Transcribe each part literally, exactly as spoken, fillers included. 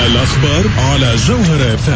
الأخبار على جوهر اف ام.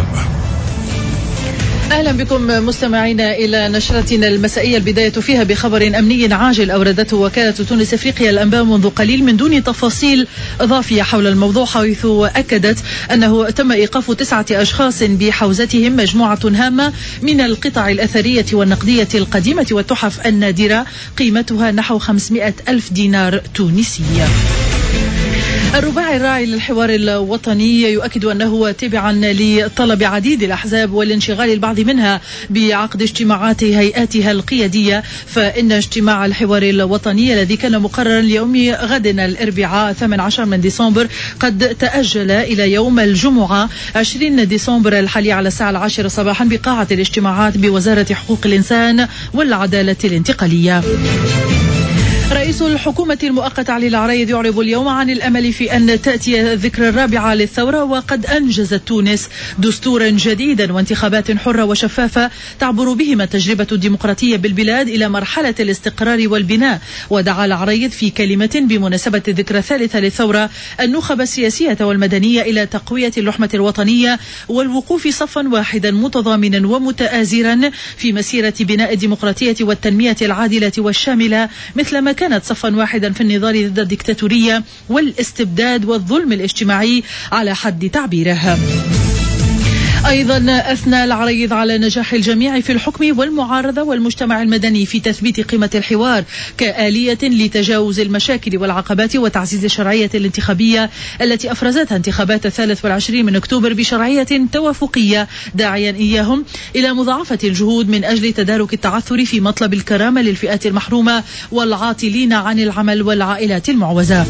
أهلا بكم مستمعينا إلى نشرتنا المسائية، البداية فيها بخبر أمني عاجل أوردته وكالة تونس أفريقيا الأنباء منذ قليل من دون تفاصيل إضافية حول الموضوع، حيث أكدت أنه تم إيقاف تسعة أشخاص بحوزتهم مجموعة هامة من القطع الأثرية والنقدية القديمة والتحف النادرة قيمتها نحو خمسمائة ألف دينار تونسي. الرباعي الراعي للحوار الوطني يؤكد أنه تبعا لطلب عديد الأحزاب والانشغال البعض منها بعقد اجتماعات هيئاتها القيادية، فإن اجتماع الحوار الوطني الذي كان مقررا ليوم غد الأربعاء ثمانية عشر من ديسمبر قد تأجل إلى يوم الجمعة عشرين ديسمبر الحالي على الساعة العاشرة صباحا بقاعة الاجتماعات بوزارة حقوق الإنسان والعدالة الانتقالية. رئيس الحكومة المؤقت علي العرايض يعرب اليوم عن الأمل في أن تأتي الذكرى الرابعة للثورة، وقد أنجزت تونس دستورا جديدا وانتخابات حرة وشفافة تعبر بهما التجربة الديمقراطية بالبلاد إلى مرحلة الاستقرار والبناء. ودعا العرايض في كلمة بمناسبة الذكرى الثالثة للثورة النخب السياسية والمدنية إلى تقوية اللحمة الوطنية والوقوف صفا واحدا متضامنا ومتآزرا في مسيرة بناء الديمقراطية والتنمية العادلة والشاملة، مثلما كانت صفا واحدا في النضال ضد الدكتاتورية والاستبداد والظلم الاجتماعي على حد تعبيره. أيضا أثنى العرايض على نجاح الجميع في الحكم والمعارضة والمجتمع المدني في تثبيت قيمة الحوار كآلية لتجاوز المشاكل والعقبات وتعزيز الشرعية الانتخابية التي أفرزتها انتخابات الثالث والعشرين من أكتوبر بشرعية توافقية، داعيا إياهم إلى مضاعفة الجهود من أجل تدارك التعثر في مطلب الكرامة للفئات المحرومة والعاطلين عن العمل والعائلات المعوزة.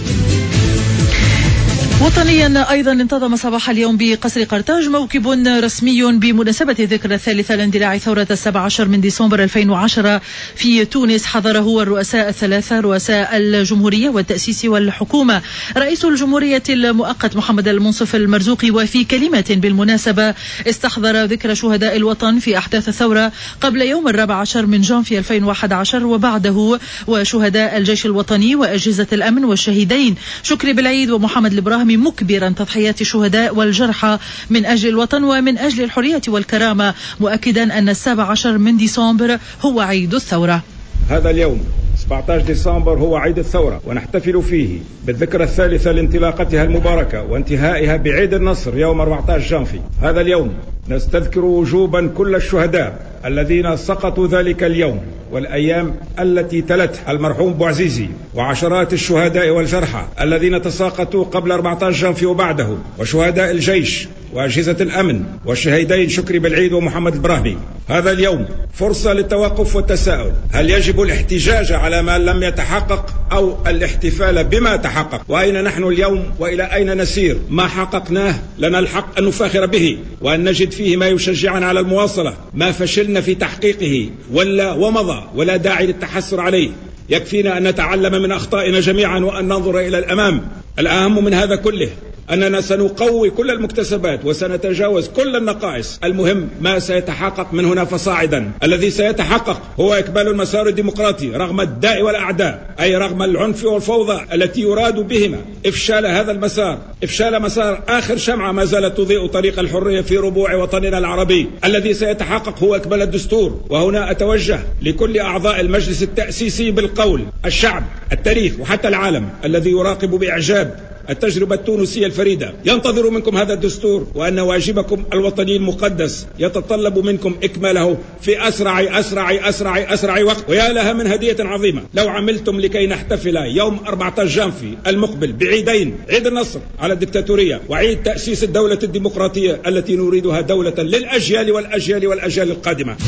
وطنيا أيضا انتظم صباح اليوم بقصر قرطاج موكب رسمي بمناسبة الذكرى الثالثة لاندلاع ثورة السابع عشر من ديسمبر ألفين وعشرة في تونس، حضره الرؤساء الثلاثة رؤساء الجمهورية والتأسيس والحكومة رئيس الجمهورية المؤقت محمد المنصف المرزوقي. وفي كلمة بالمناسبة استحضر ذكرى شهداء الوطن في أحداث الثورة قبل يوم الرابع عشر من جانفي ألفين وأحد عشر وبعده، وشهداء الجيش الوطني وأجهزة الأمن والشهيدين شكري بالعيد ومحمد الإبراهيمي، مكبرا تضحيات الشهداء والجرحى من أجل الوطن ومن أجل الحرية والكرامة، مؤكدا أن السابع عشر من ديسمبر هو عيد الثورة. هذا اليوم سبعة عشر ديسمبر هو عيد الثورة، ونحتفل فيه بالذكرى الثالثة لانطلاقتها المباركة وانتهائها بعيد النصر يوم أربعة عشر جانفي. هذا اليوم نستذكر وجوبا كل الشهداء الذين سقطوا ذلك اليوم والأيام التي تلتها، المرحوم بوعزيزي وعشرات الشهداء والجرحى الذين تساقطوا قبل أربعة عشر جانفي وبعده، وشهداء الجيش وأجهزة الأمن والشهيدين شكري بالعيد ومحمد الإبراهيمي. هذا اليوم فرصة للتوقف والتساؤل: هل يجب الاحتجاج على ما لم يتحقق أو الاحتفال بما تحقق؟ وأين نحن اليوم وإلى أين نسير؟ ما حققناه لنا الحق أن نفاخر به وأن نجد فيه ما يشجعنا على المواصلة. ما فشلنا في تحقيقه ولا ومضى ولا داعي للتحسر عليه. يكفينا أن نتعلم من أخطائنا جميعا وأن ننظر إلى الأمام. الأهم من هذا كله أننا سنقوي كل المكتسبات وسنتجاوز كل النقائص. المهم ما سيتحقق من هنا فصاعدا. الذي سيتحقق هو إكمال المسار الديمقراطي رغم الداء والأعداء، أي رغم العنف والفوضى التي يراد بهما إفشال هذا المسار، إفشال مسار آخر شمعة ما زالت تضيء طريق الحرية في ربوع وطننا العربي. الذي سيتحقق هو إكمال الدستور. وهنا أتوجه لكل أعضاء المجلس التأسيسي بالقول: الشعب، التاريخ وحتى العالم الذي يراقب بإعجاب التجربة التونسية الفريدة ينتظر منكم هذا الدستور، وأن واجبكم الوطني المقدس يتطلب منكم إكماله في أسرع أسرع أسرع أسرع وقت. ويا لها من هدية عظيمة لو عملتم لكي نحتفل يوم أربعة عشر جانفي المقبل بعيدين: عيد النصر على الدكتاتورية وعيد تأسيس الدولة الديمقراطية التي نريدها دولة للأجيال والأجيال والأجيال القادمة.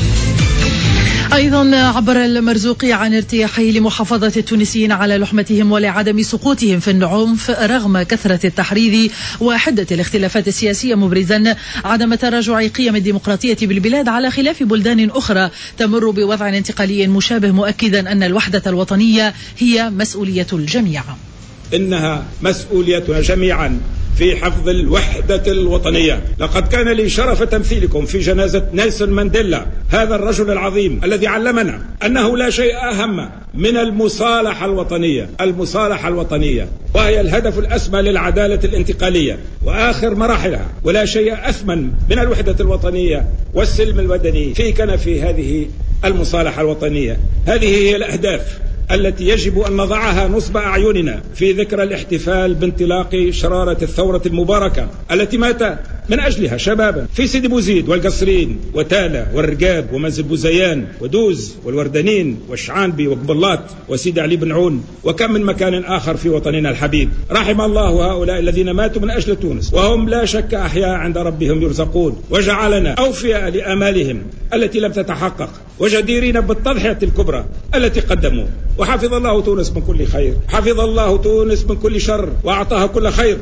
أيضا عبر المرزوقي عن ارتياحه لمحافظة التونسيين على لحمتهم ولعدم سقوطهم في العنف رغم كثرة التحريض وحدة الاختلافات السياسية، مبرزا عدم تراجع قيم الديمقراطية بالبلاد على خلاف بلدان أخرى تمر بوضع انتقالي مشابه، مؤكدا أن الوحدة الوطنية هي مسؤولية الجميع. إنها مسؤوليتنا جميعا في حفظ الوحدة الوطنية. لقد كان لي شرف تمثيلكم في جنازة نيلسون مانديلا، هذا الرجل العظيم الذي علمنا أنه لا شيء أهم من المصالحة الوطنية. المصالحة الوطنية وهي الهدف الأسمى للعدالة الانتقالية وآخر مراحلها، ولا شيء أثمن من الوحدة الوطنية والسلم المدني في كنف هذه المصالحة الوطنية. هذه هي الأهداف التي يجب أن نضعها نصب أعيننا في ذكرى الاحتفال بانطلاق شرارة الثورة المباركة التي مات من أجلها شبابا في سيدي بوزيد والقصرين وتالا والرقاب ومنزل بوزيان ودوز والوردانين والشعانبي وقبلاط وسيدي علي بن عون وكم من مكان آخر في وطننا الحبيب. رحم الله هؤلاء الذين ماتوا من أجل تونس وهم لا شك أحياء عند ربهم يرزقون، وجعلنا أوفياء لآمالهم التي لم تتحقق وجديرين بالتضحية الكبرى التي قدموا. وحفظ الله تونس من كل خير، حفظ الله تونس من كل شر وأعطاها كل خير.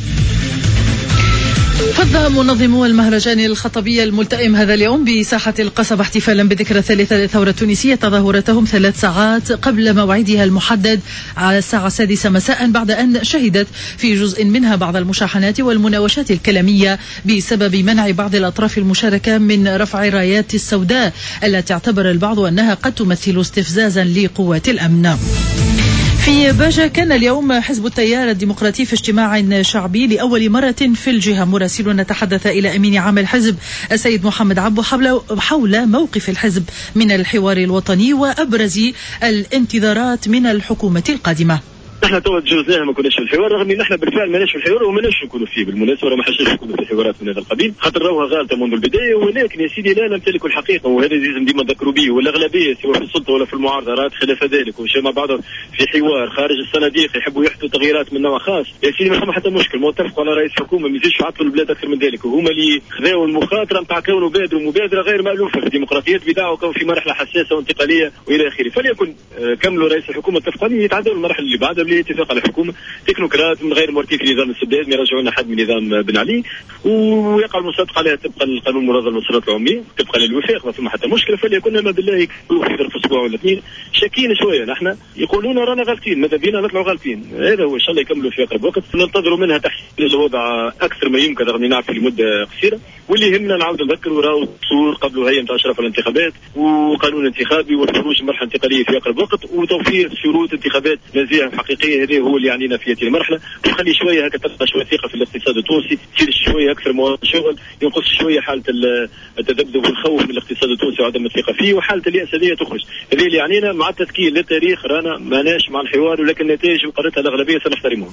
فض منظمو المهرجان الخطبي الملتئم هذا اليوم بساحة القصبة احتفالا بذكرى الثالثة للثورة التونسية تظاهرتهم ثلاث ساعات قبل موعدها المحدد على الساعة السادسة مساء، بعد أن شهدت في جزء منها بعض المشاحنات والمناوشات الكلامية بسبب منع بعض الأطراف المشاركة من رفع الرايات السوداء التي اعتبر البعض أنها قد تمثل استفزازا لقوات الأمن. في باجة كان اليوم حزب التيار الديمقراطي في اجتماع شعبي لأول مرة في الجهة. مراسلنا تحدث إلى أمين عام الحزب السيد محمد عبو حول موقف الحزب من الحوار الوطني وأبرز الانتظارات من الحكومة القادمة. نحن تو تجوزناها ما كناش في الحوار، رغم ان نحن بالفعل ماناش في الحوار وماناش نكونوا فيه بالمناسبه، ما حاجاش نكونوا في حوارات من هذا القبيل، خاطر راهو غالطه منذ البدايه. ولكن يا سيدي لا نمتلك الحقيقه، وهذا لازم ديما نذكروا به. والاغلبيه سواء في السلطه ولا في المعارضه رات خلاف ذلك ومشى مع بعض في حوار خارج الصناديق، يحبوا يحدثوا تغييرات من نوع خاص. يا سيدي ما فما حتى مشكل، ما اتفقوا على رئيس حكومه ما يزيدش يعطلوا البلاد اكثر من ذلك، وهما اللي خذاوا المخاطره نتاع كونوا بادروا مبادره غير مالوفه في الديمقراطيات بدعوا كون في مرحله حساسه وانتقاليه والى اخره. فليكن كملوا رئيس الحكومه اتفقوا عليه يتعدوا المرحله اللي بعدها بالاتفاق على الحكومه تكنوقراط من غير مرتي في نظام السداد يرجعون حد من نظام بن علي ويقع المصادقه عليها طبقا للقانون المنظم للصلاه العموميه طبقا للوفاق، ما فما حتى مشكله. فليكن ما بالله يكونوا في ظرف اسبوع ولا اثنين شاكين شويه، نحن يقولون رانا غالطين ماذا بينا نطلعوا غالطين. هذا هو ان شاء الله يكملوا في اقرب وقت، ننتظروا منها تحسين الوضع اكثر ما يمكن رغم نعرف في مده قصيره. واللي يهمنا نعاود نذكروا راهو تصور قبل هيئه نتاع اشراف الانتخابات وقانون انتخابي والخروج من مرحله انتقاليه في اقرب وقت وتوفير شروط انتخابات نزيهه حقيقيه. هذا هو اللي يعنينا في هذه المرحله، وخلي شويه هكا تبقى شويه ثقه في الاقتصاد التونسي، تصير شويه اكثر شغل، ينقص شويه حاله التذبذب والخوف من الاقتصاد التونسي وعدم الثقه فيه، وحاله الياس هذه تخرج. هذه اللي يعنينا مع التذكير للتاريخ، رانا ماناش مع الحوار ولكن النتائج وقررتها الاغلبيه سنحترمها.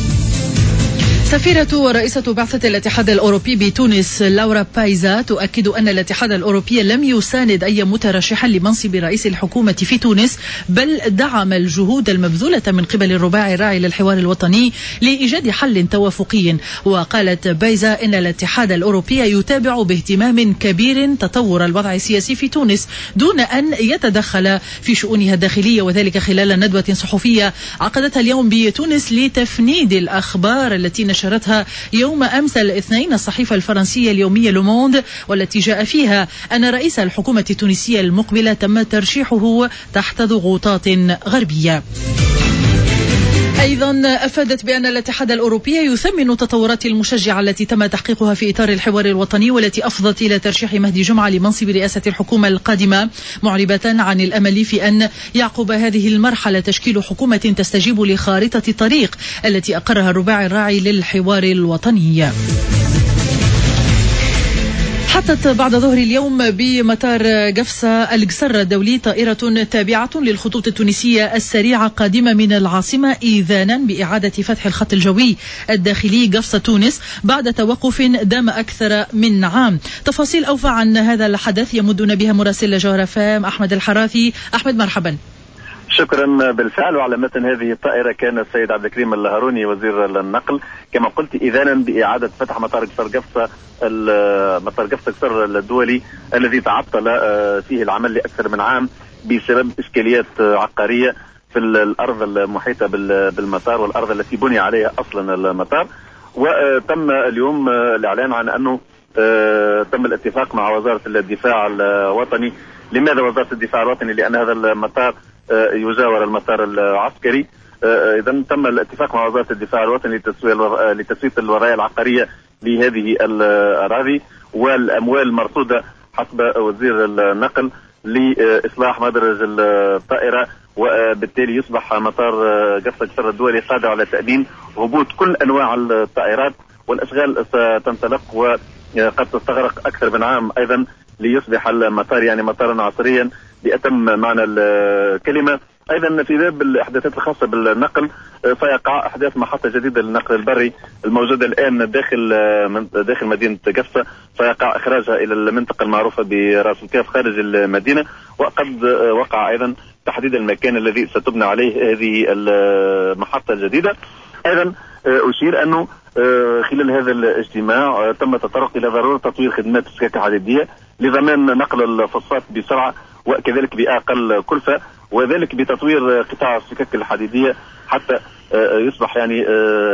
سفيرة ورئيسة بعثة الاتحاد الأوروبي بتونس لورا بايزا تؤكد أن الاتحاد الأوروبي لم يساند أي مترشح لمنصب رئيس الحكومة في تونس، بل دعم الجهود المبذولة من قبل الرباعي الراعي للحوار الوطني لإيجاد حل توافقي. وقالت بايزا إن الاتحاد الأوروبي يتابع باهتمام كبير تطور الوضع السياسي في تونس دون أن يتدخل في شؤونها الداخلية، وذلك خلال ندوة صحفية عقدتها اليوم بتونس لتفنيد الأخبار التي نشرتها يوم أمس الاثنين الصحيفة الفرنسية اليومية لوموند، والتي جاء فيها أن رئيس الحكومة التونسية المقبلة تم ترشيحه تحت ضغوطات غربية. أيضا أفادت بأن الاتحاد الأوروبي يثمن التطورات المشجعة التي تم تحقيقها في إطار الحوار الوطني والتي أفضت إلى ترشيح مهدي جمعة لمنصب رئاسة الحكومة القادمة، معربة عن الأمل في أن يعقب هذه المرحلة تشكيل حكومة تستجيب لخارطة الطريق التي أقرها الرباعي الراعي للحوار الوطني. حطت بعد ظهر اليوم بمطار قفصة القصر الدولي طائرة تابعة للخطوط التونسية السريعة قادمة من العاصمة إذانا بإعادة فتح الخط الجوي الداخلي قفصة تونس بعد توقف دام أكثر من عام. تفاصيل أوفى عن هذا الحدث يمدنا بها مراسل جوهر فام أحمد الحراثي. أحمد مرحبا. شكرا. بالفعل وعلى متن هذه الطائرة كان السيد عبد الكريم الهاروني وزير النقل كما قلت إذانا بإعادة فتح مطار قصر قفصة مطار قفصة قصر الدولي الذي تعطل فيه العمل لأكثر من عام بسبب إشكاليات عقارية في الأرض المحيطة بالمطار والأرض التي بني عليها أصلا المطار. وتم اليوم الإعلان عن أنه تم الاتفاق مع وزارة الدفاع الوطني. لماذا وزارة الدفاع الوطني؟ لأن هذا المطار يجاور المطار العسكري إذا تم الاتفاق مع وزارة الدفاع الوطني لتسوية الوضعية العقارية لهذه الأراضي، والأموال المرصودة حسب وزير النقل لإصلاح مدرج الطائرة، وبالتالي يصبح مطار قفصة قصر الدولي قادر على تأمين هبوط كل أنواع الطائرات، والأشغال ستنطلق وقد تستغرق أكثر من عام أيضا ليصبح المطار يعني مطارا عصريا بأتم معنى الكلمة. أيضا في باب الأحداثات الخاصة بالنقل سيقع أحداث محطة جديدة للنقل البري الموجودة الآن داخل داخل مدينة قفصة، سيقع إخراجها إلى المنطقة المعروفة براس الكاف خارج المدينة، وقد وقع أيضا تحديد المكان الذي ستبنى عليه هذه المحطة الجديدة. أيضا أشير أنه خلال هذا الاجتماع تم التطرق إلى ضرورة تطوير خدمات السكك الحديدية لضمان نقل الفصات بسرعة وكذلك بأقل كلفة، وذلك بتطوير قطاع السكك الحديدية حتى يصبح يعني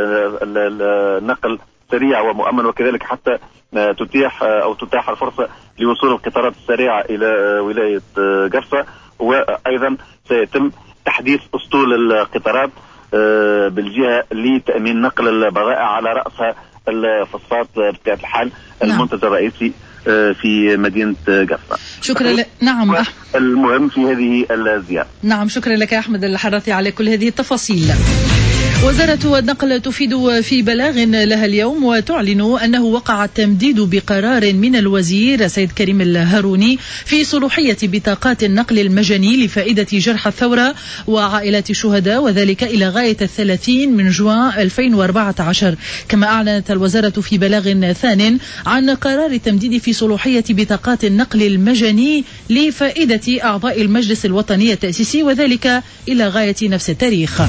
النقل سريع ومؤمن، وكذلك حتى تتيح أو تتاح الفرصة لوصول القطارات السريعة إلى ولاية قفصة. وأيضا سيتم تحديث أسطول القطارات بالجهة لتأمين نقل البضائع على رأسها الفصات بطبيعة الحال المنتج الرئيسي في مدينة قفصة. شكرا لك. نعم المهم في هذه الزيارة. نعم شكرا لك يا أحمد الحراثي على كل هذه التفاصيل. وزارة النقل تفيد في بلاغ لها اليوم وتعلن أنه وقع التمديد بقرار من الوزير سيد كريم الهاروني في صلاحية بطاقات النقل المجاني لفائدة جرحى الثورة وعائلات الشهداء، وذلك إلى غاية الثلاثين من جوان ألفين وأربعة عشر. كما أعلنت الوزارة في بلاغ ثان عن قرار التمديد في صلاحية بطاقات النقل المجاني لفائدة أعضاء المجلس الوطني التأسيسي، وذلك إلى غاية نفس التاريخ.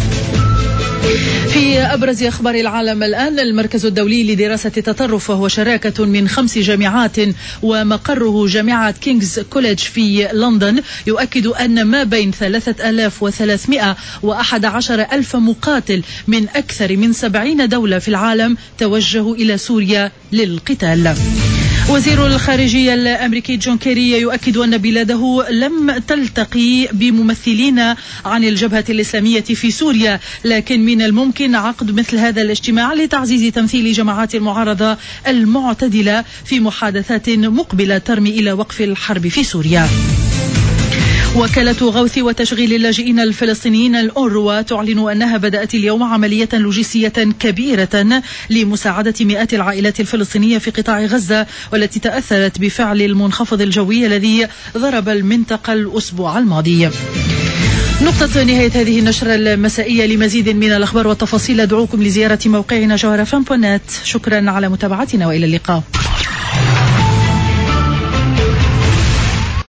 في أبرز أخبار العالم الآن، المركز الدولي لدراسة التطرف وهو شراكة من خمس جامعات ومقره جامعة كينغز كوليدج في لندن يؤكد أن ما بين ثلاثة آلاف وثلاثمائة وأحد عشر ألف مقاتل من أكثر من سبعين دولة في العالم توجهوا إلى سوريا للقتال. وزير الخارجية الأمريكي جون كيري يؤكد أن بلاده لم تلتقي بممثلين عن الجبهة الإسلامية في سوريا، لكن من الممكن عقد مثل هذا الاجتماع لتعزيز تمثيل جماعات المعارضة المعتدلة في محادثات مقبلة ترمي إلى وقف الحرب في سوريا. وكالة غوث وتشغيل اللاجئين الفلسطينيين الأونروا تعلن أنها بدأت اليوم عملية لوجستية كبيرة لمساعدة مئات العائلات الفلسطينية في قطاع غزة، والتي تأثرت بفعل المنخفض الجوي الذي ضرب المنطقة الأسبوع الماضي. نقطة نهاية هذه النشرة المسائية. لمزيد من الأخبار والتفاصيل أدعوكم لزيارة موقعنا جوهر فم دوت نت. شكرا على متابعتنا وإلى اللقاء.